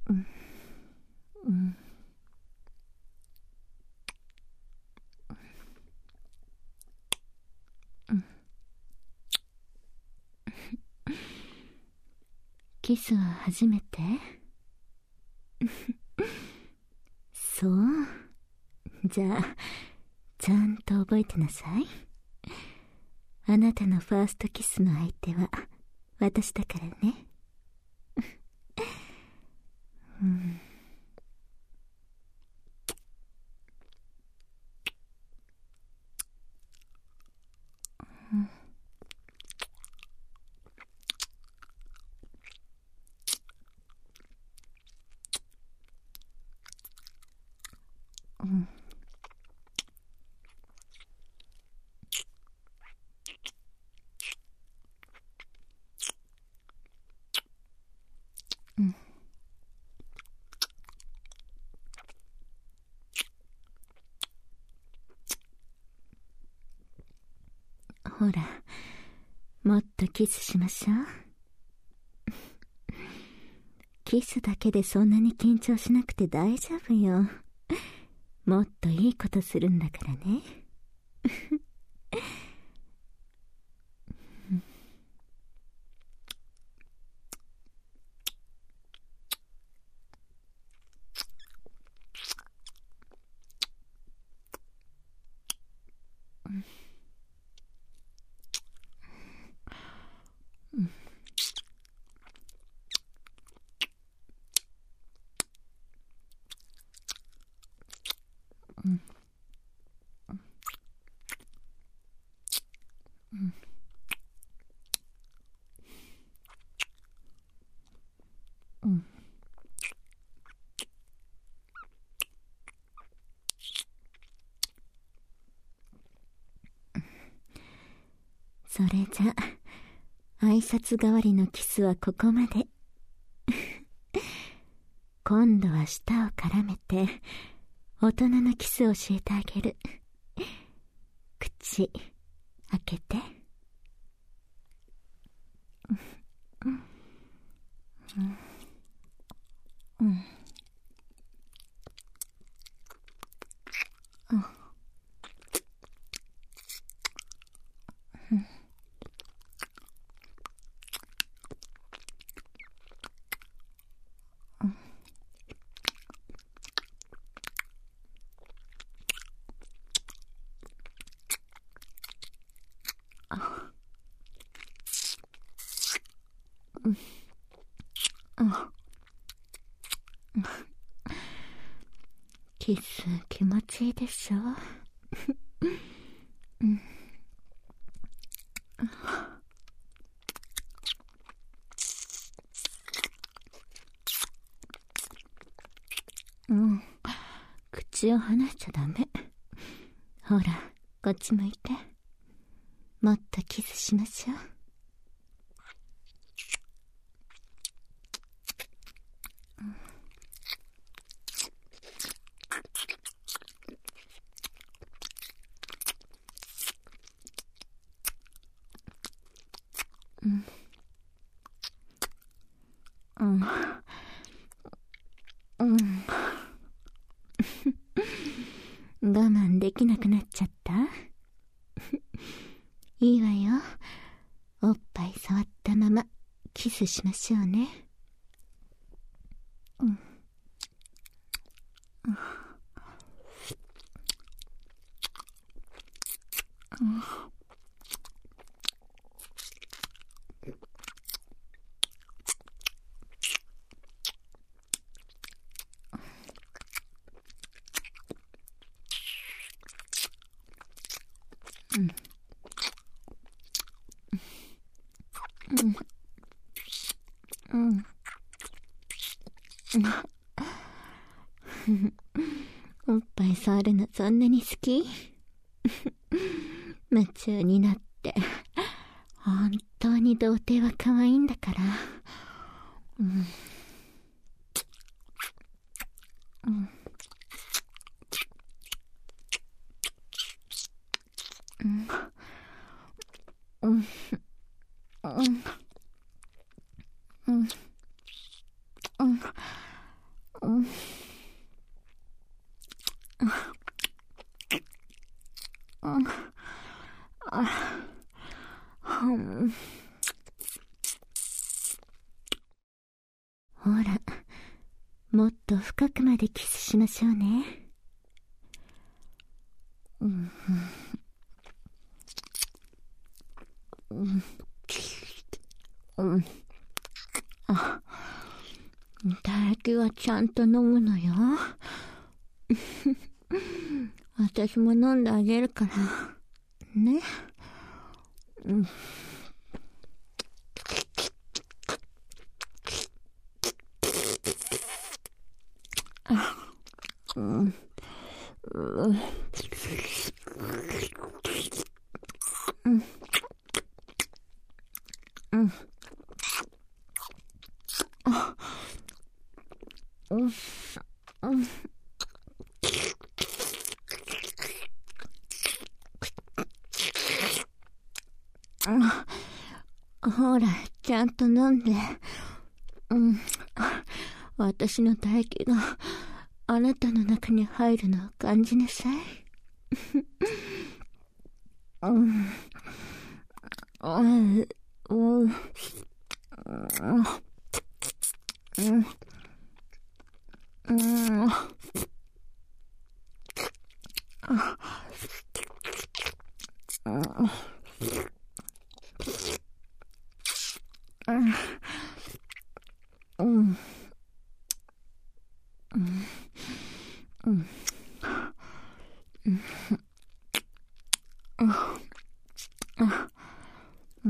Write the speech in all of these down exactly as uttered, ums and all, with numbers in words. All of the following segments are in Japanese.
うんうんうんキスは初めて？そう。じゃあちゃんと覚えてなさい。あなたのファーストキスの相手は私だからね。うんうんうんほら、もっとキスしましょう。キスだけでそんなに緊張しなくて大丈夫よ。もっといいことするんだからね。うんうんうんそれじゃ挨拶代わりのキスはここまで。今度は舌を絡めて大人のキスを教えてあげる。口開けて。うんうんうんキス気持ちいいでしょ？うんうん、口を離しちゃダメ。ほら、こっち向いて。もっとキスしましょう。うんうんうん我慢できなくなっちゃった？いいわよ。おっぱい触ったままキスしましょうね。うんうんうんうんおっぱい触るのそんなに好き？夢中になって本当に童貞は可愛いんだから。うんうんうんうんうんうんうんほら、もっと深くまでキスしましょうね。うんうんうん、あ、唾液はちゃんと飲むのよ。私も飲んであげるからね。うん、あ、うん、うん、うん、うん、あ、うん、うん、ほら、ちゃんと飲んで。うん、私の唾液があなたの中に入るのを感じなさい。うん、うん、うん、うん、うん、うん、うん、うん、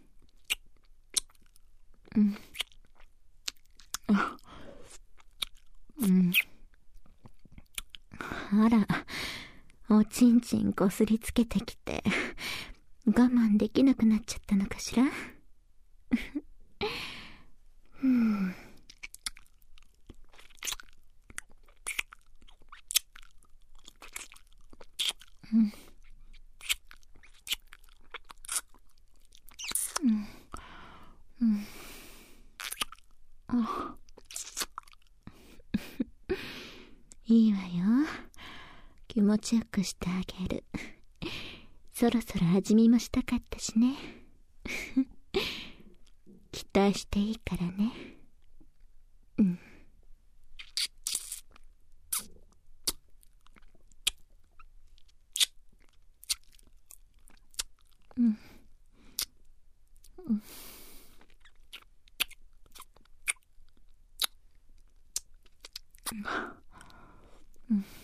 うん、うん。あら、おちんちんこすりつけてきて、我慢できなくなっちゃったのかしら。うん、うん、うん、うん、あ、いいわよ。気持ちよくしてあげる。そろそろ味見もしたかったしね。期待していいからね。うん。うん。うん。うん。